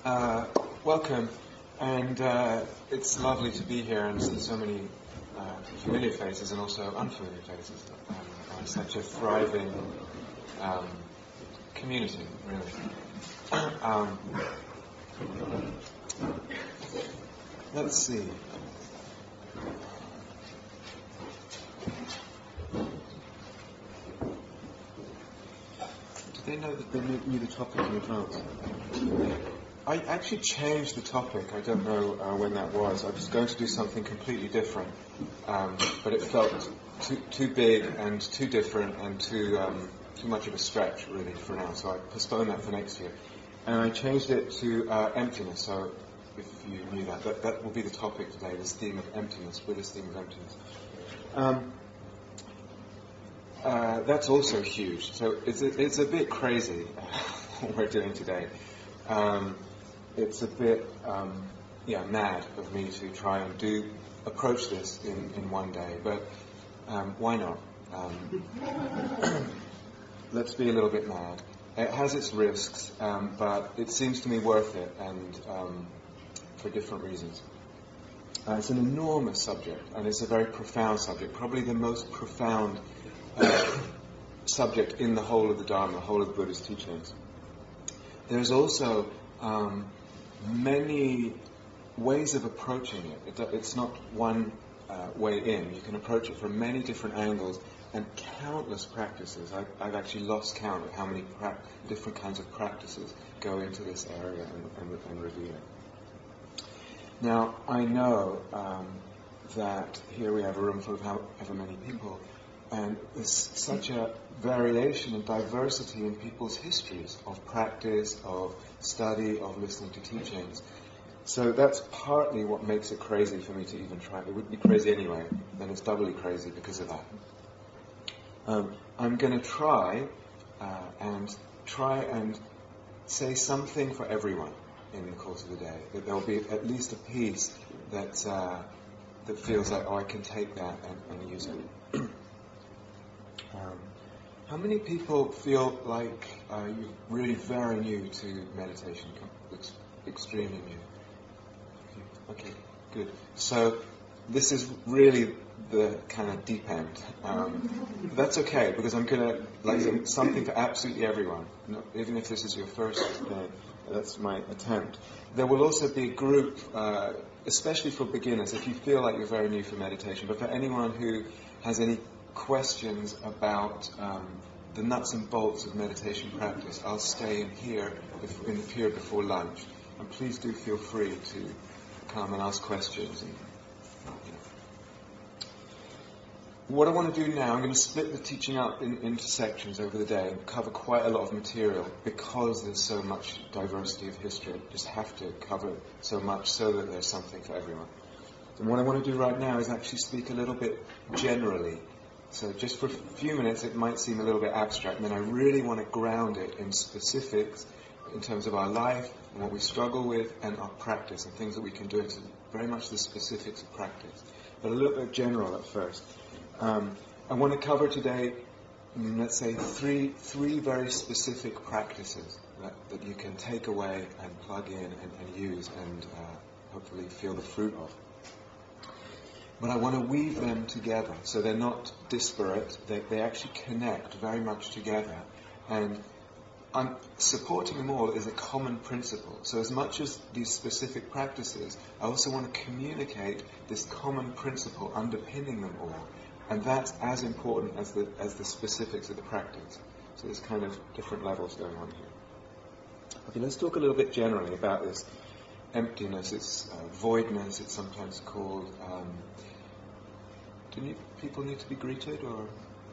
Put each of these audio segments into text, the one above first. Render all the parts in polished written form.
Welcome, and it's lovely to be here and see so many familiar faces and also unfamiliar faces. Such a thriving community, really. Let's see. Did they know that they knew the topic in advance? I actually changed the topic. I don't know when that was. I was going to do something completely different, but it felt too big and too different and too much of a stretch, really, for now. So I postponed that for next year. And I changed it to emptiness. So if you knew that will be the topic today, this theme of emptiness, Buddhist theme of emptiness. That's also huge. So it's a bit crazy what we're doing today. It's a bit, mad of me to try and approach this in one day, but why not? Let's be a little bit mad. It has its risks, but it seems to me worth it, and for different reasons. It's an enormous subject, and it's a very profound subject, probably the most profound subject in the whole of the Dharma, the whole of the Buddhist teachings. There's also many ways of approaching it. It's not one way in. You can approach it from many different angles and countless practices. I've actually lost count of how many different kinds of practices go into this area and reveal it. Now, I know that here we have a room full of however many people, and there's such a variation and diversity in people's histories of practice, of study, of listening to teachings. So that's partly what makes it crazy for me to even try. It would be crazy anyway, then it's doubly crazy because of that. I'm going to try and say something for everyone in the course of the day. That there will be at least a piece that feels like, I can take that and use it. How many people feel like you're really very new to meditation? Extremely new. Okay, good. So this is really the kind of deep end. That's okay, because I'm going to something for absolutely everyone. Even if this is your first day, that's my attempt. There will also be a group, especially for beginners, if you feel like you're very new for meditation, but for anyone who has any questions about the nuts and bolts of meditation practice, I'll stay in here in the period before lunch, and please do feel free to come and ask questions. What I want to do now, I'm going to split the teaching up into sections over the day and cover quite a lot of material because there's so much diversity of history. I just have to cover so much so that there's something for everyone. And what I want to do right now is actually speak a little bit generally. So just for a few minutes it might seem a little bit abstract, and then I really want to ground it in specifics in terms of our life and what we struggle with and our practice and things that we can do. It's very much the specifics of practice, but a little bit general at first. I want to cover today, let's say, three very specific practices that you can take away and plug in and use and hopefully feel the fruit of. But I want to weave them together so they're not disparate, they actually connect very much together. And I'm supporting them all is a common principle. So as much as these specific practices, I also want to communicate this common principle underpinning them all. And that's as important as the specifics of the practice. So there's kind of different levels going on here. Okay, let's talk a little bit generally about this emptiness, it's voidness, it's sometimes called. Do people need to be greeted, or?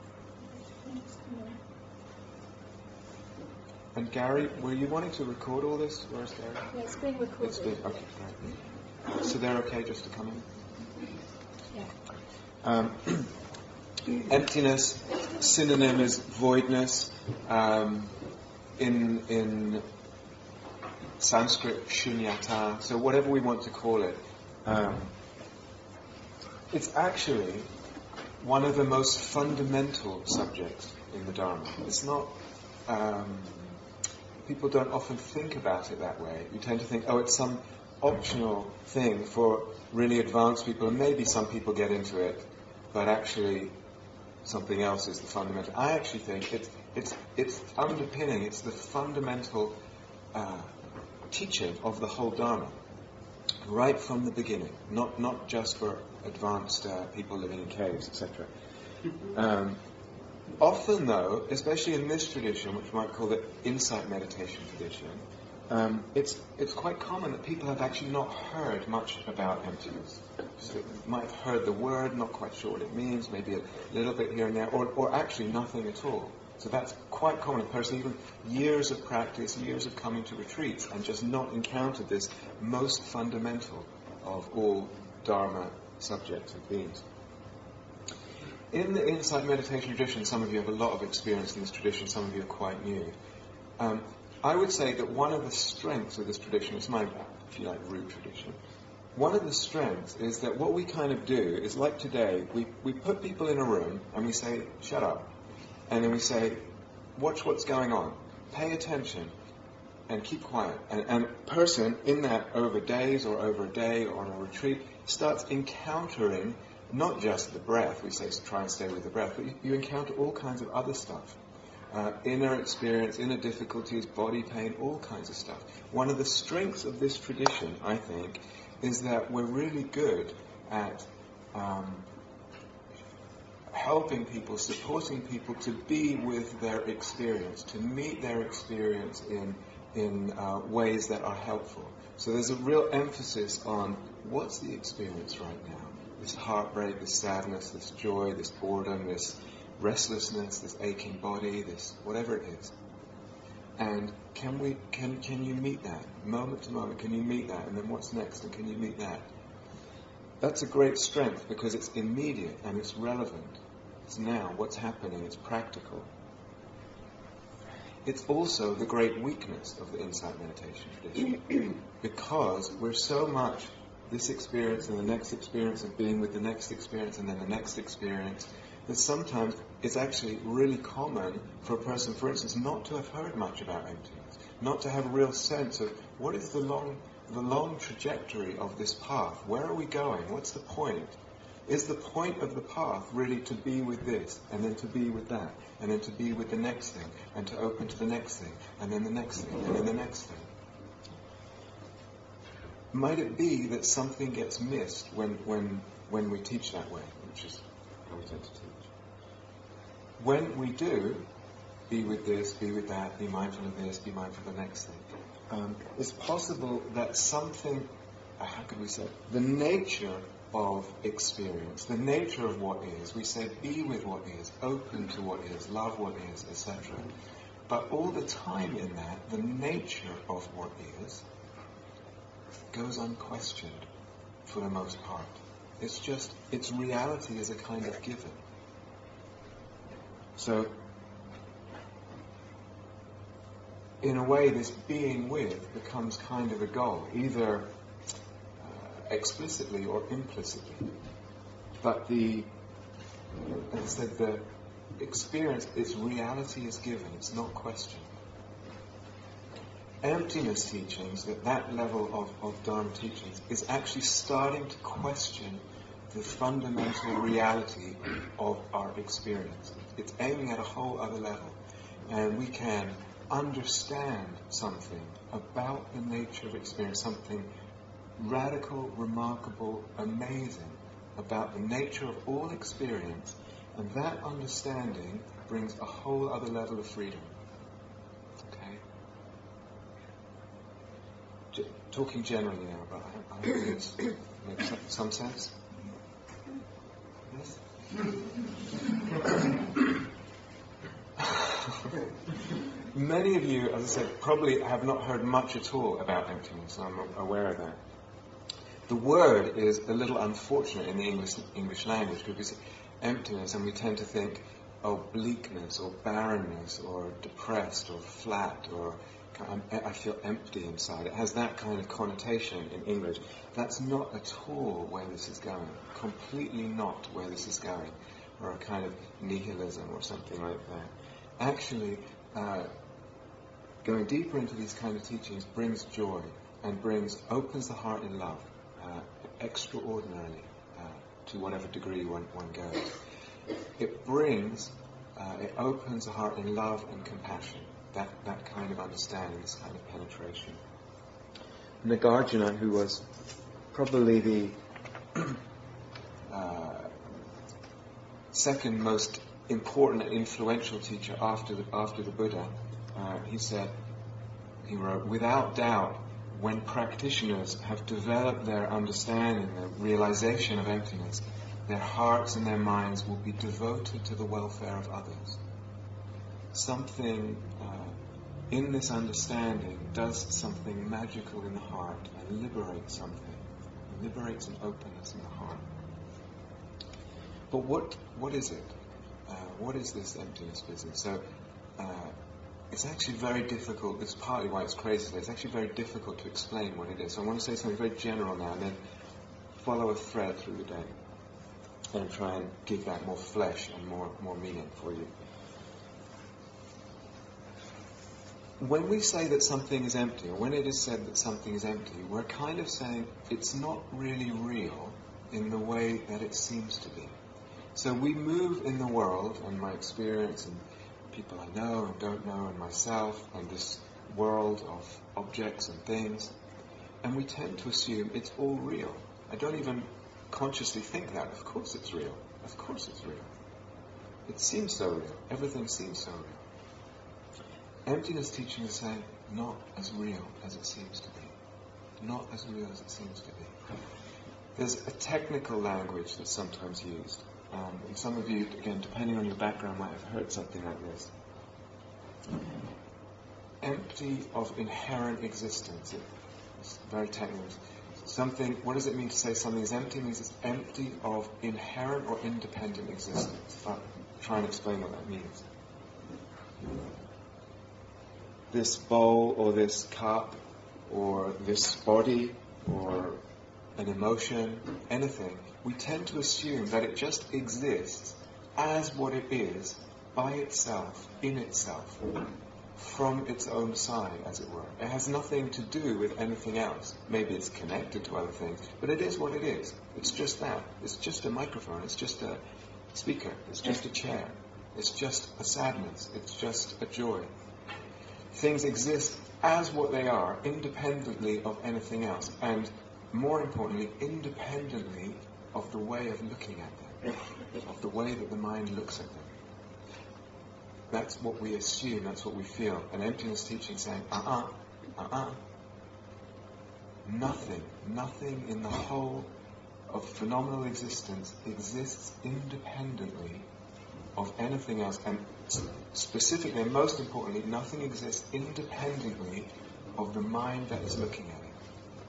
And Gary, were you wanting to record all this? Where's Gary? Yeah, it's being recorded. It's being, okay, great. So they're okay just to come in? Yeah. Emptiness, synonym is voidness. In Sanskrit, shunyata. So whatever we want to call it. It's actually one of the most fundamental subjects in the Dharma. It's not. people don't often think about it that way. You tend to think, oh, it's some optional thing for really advanced people, and maybe some people get into it, but actually something else is the fundamental. I actually think it's underpinning, it's the fundamental teaching of the whole Dharma, right from the beginning, not just for advanced people living in caves, etc. Often, though, especially in this tradition, which we might call the insight meditation tradition, it's quite common that people have actually not heard much about emptiness. So they might have heard the word, not quite sure what it means, maybe a little bit here and there, or actually nothing at all. So that's quite common. A person, even years of practice, years of coming to retreats, and just not encountered this most fundamental of all Dharma subjects and beings. In the insight meditation tradition, some of you have a lot of experience in this tradition, some of you are quite new. I would say that one of the strengths of this tradition, it's my, if you like, root tradition, one of the strengths is that what we kind of do is, like today, we put people in a room and we say, shut up. And then we say, watch what's going on, pay attention, and keep quiet. And a person in that over days or over a day or on a retreat starts encountering not just the breath, we say try and stay with the breath, but you encounter all kinds of other stuff. Inner experience, inner difficulties, body pain, all kinds of stuff. One of the strengths of this tradition, I think, is that we're really good at helping people, supporting people to be with their experience, to meet their experience in ways that are helpful. So there's a real emphasis on what's the experience right now. This heartbreak, this sadness, this joy, this boredom, this restlessness, this aching body, this whatever it is. And can you meet that? Moment to moment, can you meet that? And then what's next? And can you meet that? That's a great strength because it's immediate and it's relevant. It's now, what's happening, it's practical. It's also the great weakness of the insight meditation tradition because we're so much this experience and the next experience and being with the next experience and then the next experience that sometimes it's actually really common for a person, for instance, not to have heard much about emptiness, not to have a real sense of what is the long trajectory of this path. Where are we going? What's the point? Is the point of the path really to be with this, and then to be with that, and then to be with the next thing, and to open to the next thing, and then the next thing, and then the next thing? Might it be that something gets missed when we teach that way, which is how we tend to teach? When we do, be with this, be with that, be mindful of this, be mindful of the next thing, it's possible that something, how could we say, the nature of experience, the nature of what is, we say be with what is, open to what is, love what is, etc. But all the time in that, the nature of what is goes unquestioned for the most part. It's just, its reality is a kind of given. So, in a way, this being with becomes kind of a goal, either explicitly or implicitly. But as I said, the experience, its reality is given, it's not questioned. Emptiness teachings, that level of Dharma teachings, is actually starting to question the fundamental reality of our experience. It's aiming at a whole other level. And we can understand something about the nature of experience, something radical, remarkable, amazing about the nature of all experience, and that understanding brings a whole other level of freedom. Talking generally now, but I hope this makes some sense. Yes? Many of you, as I said, probably have not heard much at all about emptiness. I'm aware of that. The word is a little unfortunate in the English language because we say emptiness and we tend to think, bleakness or barrenness or depressed or flat or I feel empty inside. It has that kind of connotation in English. That's not at all where this is going. Completely not where this is going. Or a kind of nihilism or something like that. Actually, going deeper into these kind of teachings brings joy and opens the heart in love, extraordinarily, to whatever degree one goes. It opens the heart in love and compassion, that kind of understanding, this kind of penetration. Nagarjuna, who was probably the second most important and influential teacher after the Buddha, he wrote, without doubt, when practitioners have developed their understanding, their realization of emptiness, their hearts and their minds will be devoted to the welfare of others. Something in this understanding does something magical in the heart and liberates something. It liberates an openness in the heart. But what is it? What is this emptiness business? So it's actually very difficult. This is partly why it's crazy today. It's actually very difficult to explain what it is. So I want to say something very general now and then follow a thread through the day and try and give that more flesh and more meaning for you. When we say that something is empty, or when it is said that something is empty, we're kind of saying it's not really real in the way that it seems to be. So we move in the world, and my experience, and people I know and don't know, and myself, and this world of objects and things, and we tend to assume it's all real. I don't even consciously think that. Of course it's real. Of course it's real. It seems so real. Everything seems so real. Emptiness teaching is saying, not as real as it seems to be. Not as real as it seems to be. There's a technical language that's sometimes used. And some of you, again, depending on your background, might have heard something like this. Empty of inherent existence. It's very technical. What does it mean to say something is empty? It means it's empty of inherent or independent existence. I'll try and explain what that means. This bowl or this cup or this body or an emotion, anything, we tend to assume that it just exists as what it is, by itself, in itself, from its own side, as it were. It has nothing to do with anything else. Maybe it's connected to other things, but it is what it is. It's just that. It's just a microphone. It's just a speaker. It's just a chair. It's just a sadness. It's just a joy. Things exist as what they are, independently of anything else, and more importantly, independently of the way of looking at them, of the way that the mind looks at them. That's what we assume, that's what we feel. And emptiness teaching saying, nothing in the whole of phenomenal existence exists independently of anything else, and specifically and most importantly, nothing exists independently of the mind that is looking at it.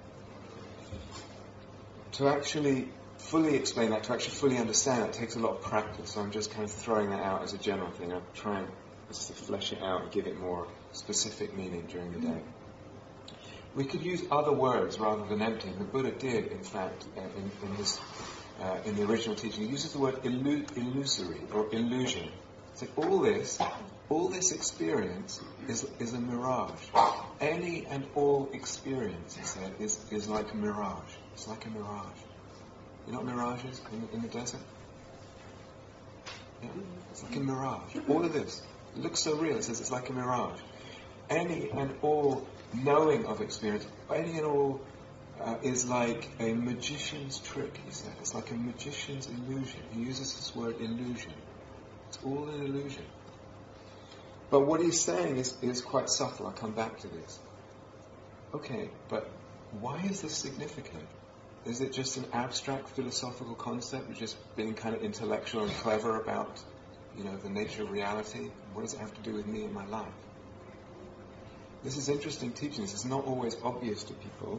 To actually fully explain that, to actually fully understand that, takes a lot of practice. So I'm just kind of throwing that out as a general thing. I'm trying just to flesh it out and give it more specific meaning during the day. We could use other words rather than empty. The Buddha did, in fact, in the original teaching, he uses the word illusory or illusion. So all this experience is a mirage. Any and all experience, he said, is like a mirage. It's like a mirage. You know what mirage is in the desert? Yeah? It's like a mirage. All of this. It looks so real. It says it's like a mirage. Any and all knowing of experience, any and all is like a magician's trick, he said. It's like a magician's illusion. He uses this word illusion. It's all an illusion. But what he's saying is quite subtle. I'll come back to this. Okay, but why is this significant? Is it just an abstract philosophical concept of just being kind of intellectual and clever about, the nature of reality? What does it have to do with me and my life? This is interesting teaching. This is not always obvious to people.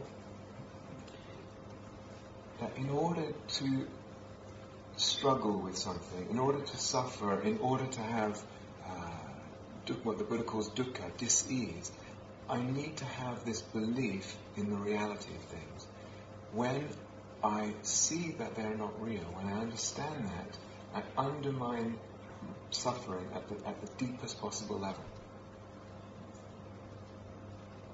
That in order to struggle with something, in order to suffer, in order to have what the Buddha calls dukkha, dis-ease, I need to have this belief in the reality of things. When I see that they're not real, when I understand that, I undermine suffering at the deepest possible level.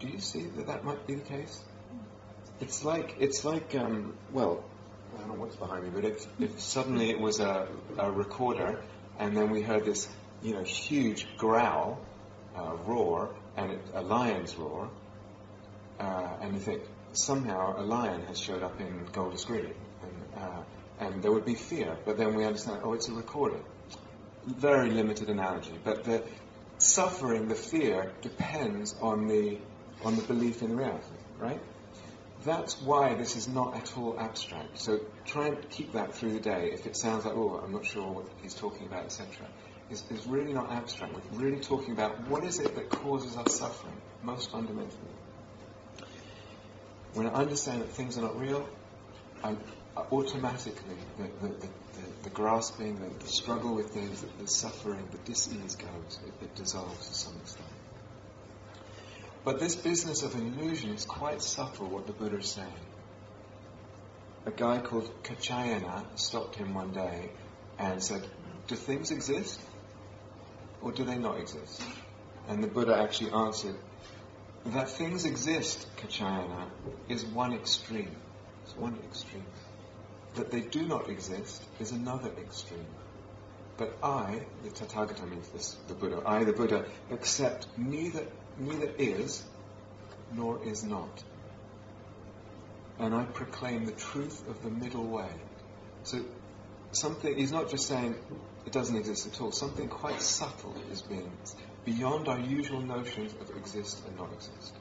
Do you see that might be the case? It's like well, I don't know what's behind me, but if suddenly it was a recorder, and then we heard this, huge growl, roar, and a lion's roar, and you think somehow a lion has showed up in Golders Green, and there would be fear, but then we understand, it's a recorder. Very limited analogy, but the suffering, the fear, depends on the belief in reality, right? That's why this is not at all abstract. So try and keep that through the day. If it sounds like, I'm not sure what he's talking about, etc., it's really not abstract. We're really talking about what is it that causes us suffering, most fundamentally. When I understand that things are not real, I automatically, the grasping, the struggle with things, the suffering, the dis-ease goes. It dissolves to some extent. But this business of illusion is quite subtle, what the Buddha is saying. A guy called Kachayana stopped him one day and said, do things exist? Or do they not exist? And the Buddha actually answered, that things exist, Kachayana, is one extreme. It's one extreme. That they do not exist is another extreme. But I, the Tathagata means this, the Buddha, I, the Buddha, accept neither is nor is not. And I proclaim the truth of the middle way. So he's not just saying it doesn't exist at all. Something quite subtle is being beyond our usual notions of exist and not exist.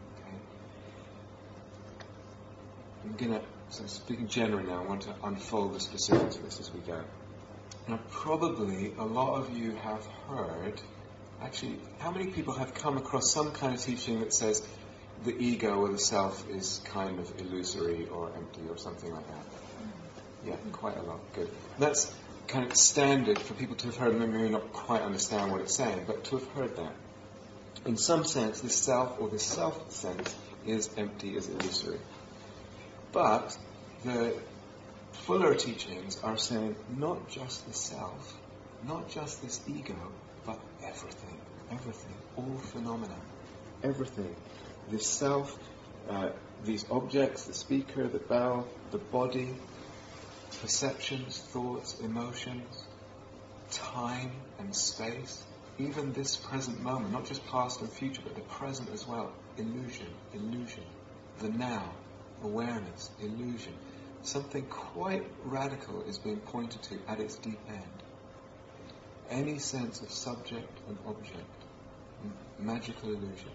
Okay? So speaking generally now, I want to unfold the specifics of this as we go. Now, probably a lot of you have heard, actually, how many people have come across some kind of teaching that says the ego or the self is kind of illusory or empty or something like that? Yeah, quite a lot. Good. That's kind of standard for people to have heard, maybe not quite understand what it's saying, but to have heard that. In some sense, the self or the self sense is empty, is illusory. But the fuller teachings are saying not just the self, not just this ego, but everything, all phenomena, everything. The self, these objects, the speaker, the bell, the body, perceptions, thoughts, emotions, time and space, even this present moment, not just past and future, but the present as well. Illusion, the now, awareness, illusion. Something quite radical is being pointed to at its deep end. Any sense of subject and object, magical illusion.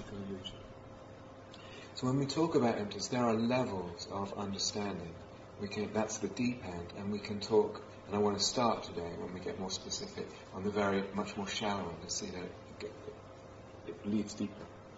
So when we talk about emptiness, there are levels of understanding. That's the deep end, and we can talk, and I want to start today when we get more specific on the very much more shallow end and see that it leads deeper.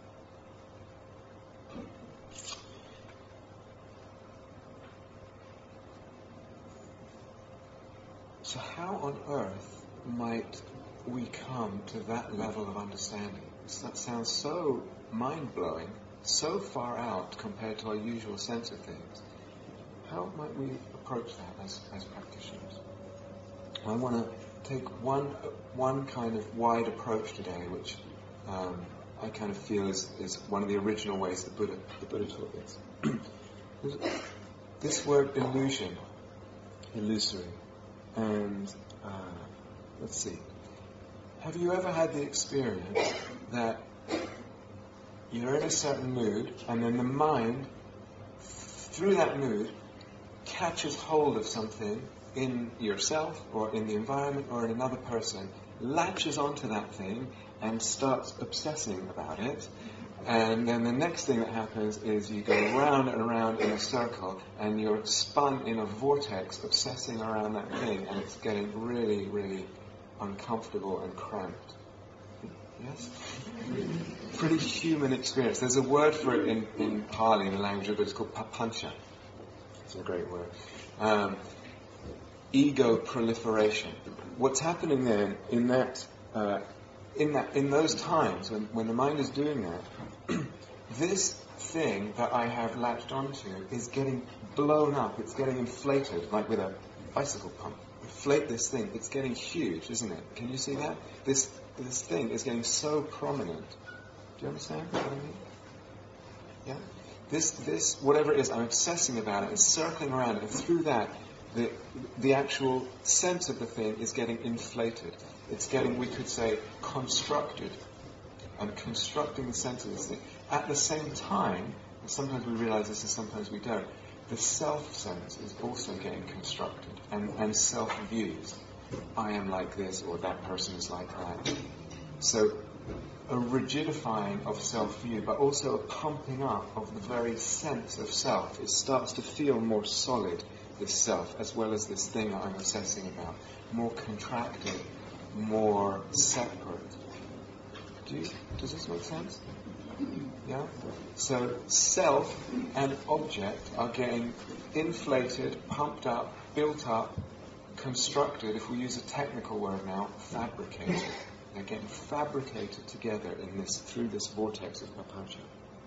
So how on earth might we come to that level of understanding? That sounds so mind-blowing, so far out compared to our usual sense of things. How might we approach that as practitioners? I want to take one kind of wide approach today, which I kind of feel is one of the original ways the Buddha taught this. This word illusion, illusory. And let's see. Have you ever had the experience that you're in a certain mood, and then the mind, through that mood, catches hold of something in yourself or in the environment or in another person, latches onto that thing and starts obsessing about it, and then the next thing that happens is you go round and around in a circle and you're spun in a vortex obsessing around that thing, and it's getting really, really uncomfortable and cramped. Yes? Pretty human experience. There's a word for it in Pali, in the language of it. It's called papancha. It's a great word. Ego proliferation. What's happening then in those times when the mind is doing that, this thing that I have latched onto is getting blown up. It's getting inflated, like with a bicycle pump. Inflate this thing. It's getting huge, isn't it? Can you see that? This thing is getting so prominent. Do you understand what I mean? Yeah? This, whatever it is, I'm obsessing about it and circling around it, and through that, the actual sense of the thing is getting inflated. It's getting, we could say, constructed. I'm constructing the sense of this thing. At the same time, and sometimes we realize this and sometimes we don't, the self-sense is also getting constructed and self-views. I am like this, or that person is like that. So a rigidifying of self-view, but also a pumping up of the very sense of self. It starts to feel more solid, this self, as well as this thing that I'm obsessing about. More contracted, more separate. Does this make sense? Yeah? So self and object are getting inflated, pumped up, built up, constructed, if we use a technical word now, fabricated. They're getting fabricated together through this vortex of papancha.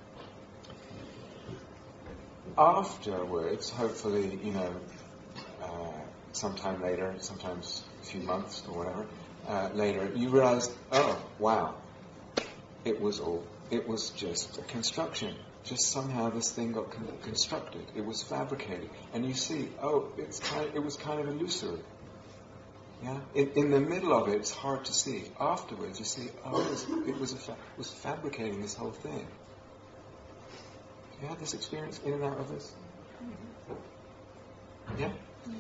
Afterwards, hopefully, sometime later, sometimes a few months or whatever, later, you realize, oh, wow, it was just a construction. Just somehow this thing got constructed. It was fabricated. And you see, it was kind of illusory. Yeah? In the middle of it, it's hard to see. Afterwards, you see, it was fabricating this whole thing. You had this experience in and out of this? Yeah?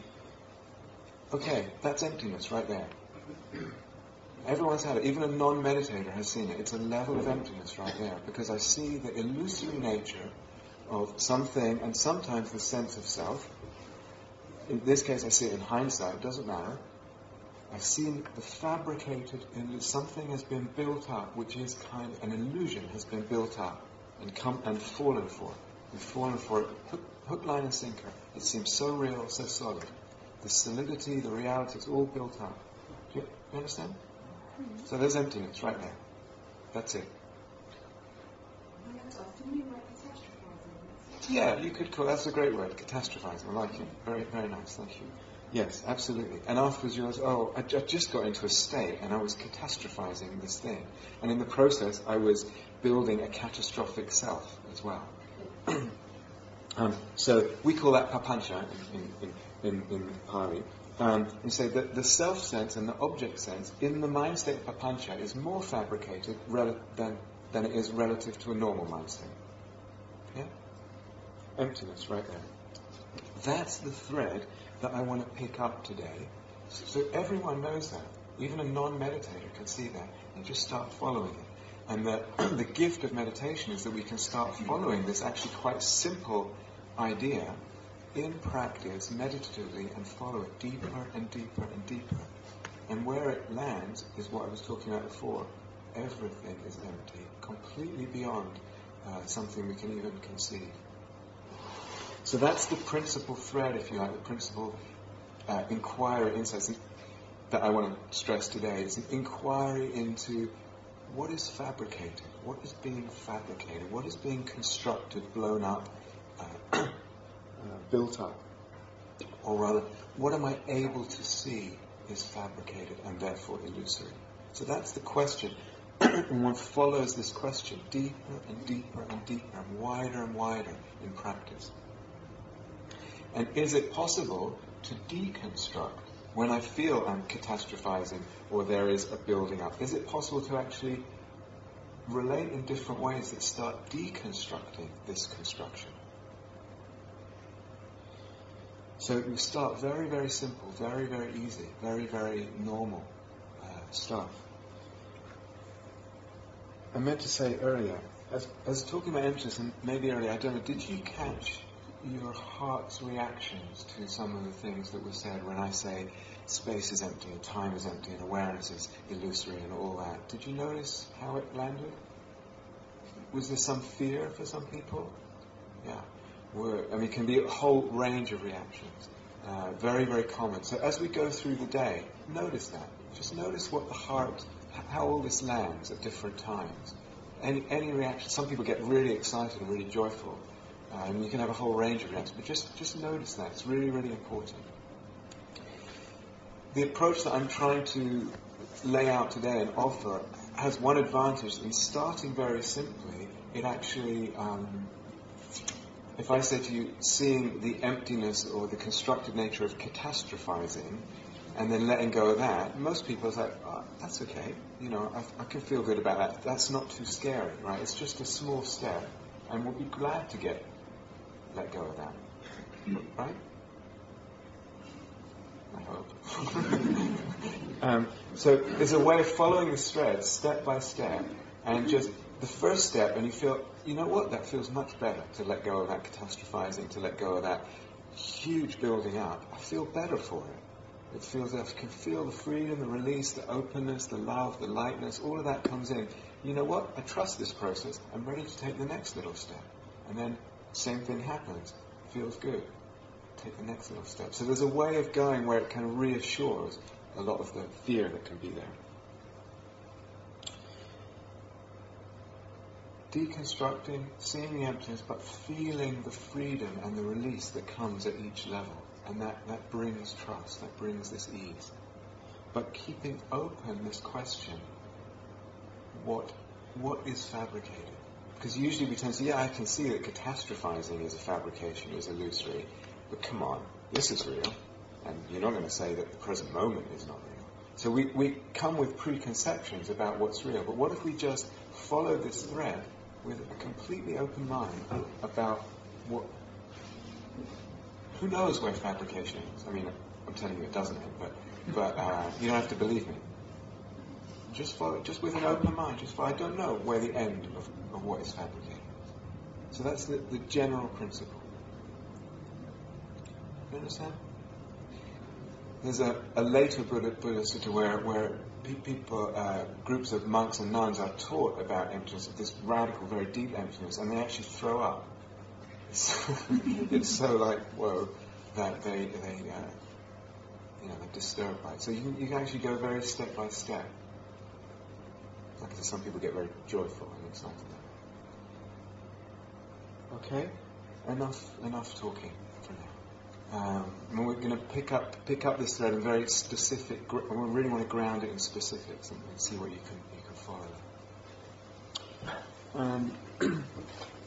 Okay, that's emptiness right there. Everyone's had it. Even a non-meditator has seen it. It's a level of emptiness right there. Because I see the illusory nature of something, and sometimes the sense of self. In this case, I see it in hindsight. It doesn't matter. I've seen the fabricated, something has been built up, which is kind of an illusion has been built up and fallen for. We've fallen for it, hook, line and sinker. It seems so real, so solid. The solidity, the reality, it's all built up. Do you understand? So there's emptiness right there. That's it. Yeah, you could call that's a great word, catastrophizing. I like it. Very, very nice. Thank you. Yes, absolutely. And afterwards you realize, I just got into a state and I was catastrophizing this thing. And in the process, I was building a catastrophic self as well. So we call that papancha in Pali. And say that the self-sense and the object sense in the mind state of papancha is more fabricated than it is relative to a normal mind state. Yeah? Emptiness right there. That's the thread that I want to pick up today. So everyone knows that. Even a non-meditator can see that and just start following it. And the gift of meditation is that we can start following this actually quite simple idea in practice, meditatively, and follow it deeper and deeper and deeper. And where it lands is what I was talking about before. Everything is empty, completely beyond something we can even conceive. So that's the principal thread, if you like, the principal inquiry, insights that I want to stress today. It's an inquiry into what is fabricated, what is being fabricated, what is being constructed, blown up, built up, or rather, what am I able to see is fabricated and therefore illusory? So that's the question. And one follows this question deeper and deeper and deeper and wider in practice. And is it possible to deconstruct when I feel I'm catastrophizing or there is a building up? Is it possible to actually relate in different ways that start deconstructing this construction? So we start very, very simple, very, very easy, very, very normal stuff. I meant to say earlier, I was talking about emptiness, and maybe earlier, I don't know, did you catch your heart's reactions to some of the things that were said when I say space is empty and time is empty and awareness is illusory and all that? Did you notice how it landed? Was there some fear for some people? Yeah. It can be a whole range of reactions. Very, very common. So as we go through the day, notice that. Just notice what the heart, how all this lands at different times. Any reaction. Some people get really excited and really joyful. And you can have a whole range of reactions. But just notice that. It's really, really important. The approach that I'm trying to lay out today and offer has one advantage. In starting very simply, it actually if I say to you, seeing the emptiness or the constructed nature of catastrophizing, and then letting go of that, most people are like, oh, that's okay. I can feel good about that. That's not too scary, right? It's just a small step, and we'll be glad to let go of that, right? I hope. So there's a way of following this thread step by step, and just the first step, and you feel, you know what, that feels much better to let go of that catastrophizing, to let go of that huge building up. I feel better for it. It feels, I can feel the freedom, the release, the openness, the love, the lightness, all of that comes in. You know what, I trust this process. I'm ready to take the next little step. And then same thing happens. Feels good. Take the next little step. So there's a way of going where it kind of reassures a lot of the fear that can be there. Deconstructing, seeing the emptiness, but feeling the freedom and the release that comes at each level. And that brings trust, that brings this ease. But keeping open this question, what is fabricated? Because usually we tend to say, yeah, I can see that catastrophizing is a fabrication, is illusory, but come on, this is real. And you're not going to say that the present moment is not real. So we come with preconceptions about what's real. But what if we just follow this thread with a completely open mind about what... Who knows where fabrication is? I mean, I'm telling you it doesn't end, but you don't have to believe me. Just follow, just with an open mind. Just follow. I don't know where the end of what is fabricated. So that's the general principle. You understand? There's a later Buddha Sutta where people, groups of monks and nuns are taught about emptiness, of this radical, very deep emptiness, and they actually throw up. It's so like, whoa, that they're disturbed by it. So you can actually go very step by step. Like some people get very joyful and excited. Okay, enough talking for now. We're going to pick up this thread in very specific. We really want to ground it in specifics and see what you can follow.